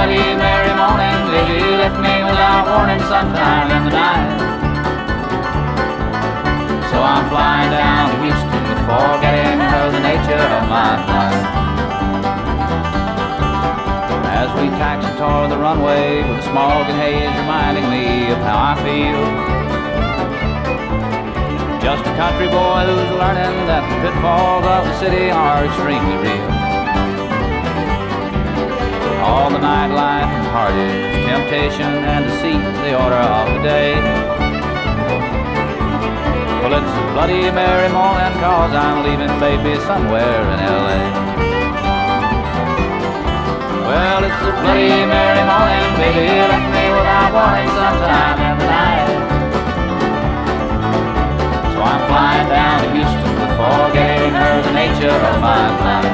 Bloody Mary morning, baby left me without warning sometime in the night. So I'm flying down to Houston before getting her the nature of my flight. As we taxi toward the runway with the smog and haze reminding me of how I feel. Just a country boy who's learning that the pitfalls of the city are extremely real. All the nightlife and parties, temptation and deceit, the order of the day. Well, it's a Bloody Mary morning, 'cause I'm leaving baby somewhere in L.A. Well, it's a Bloody Mary morning, baby left me without warning sometime in the night. So I'm flying down to Houston before getting her the nature of my flight.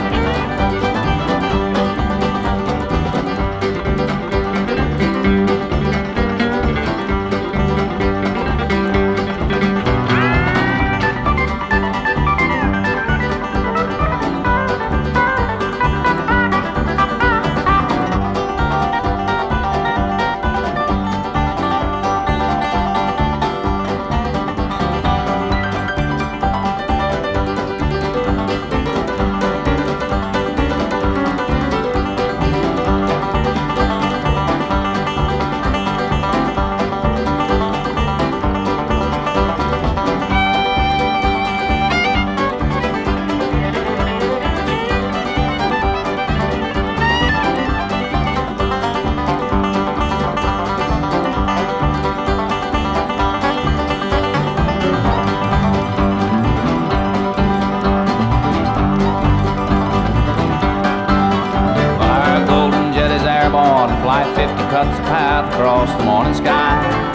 Flight 50 cuts a path across the morning sky,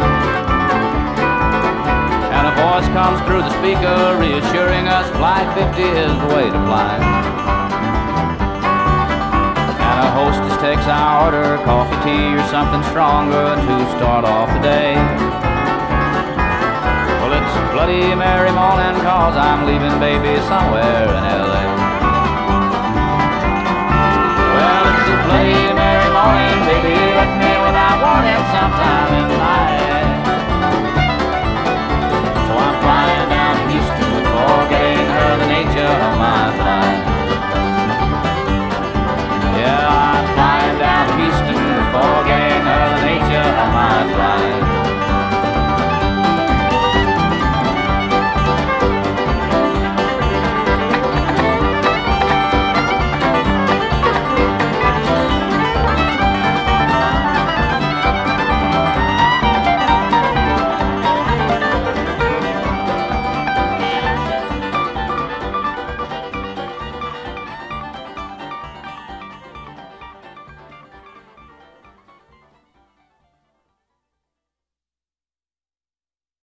and a voice comes through the speaker reassuring us Flight 50 is the way to fly. And a hostess takes our order, coffee, tea, or something stronger to start off the day. Well, it's a Bloody Mary morning, 'cause I'm leaving baby somewhere in L.A.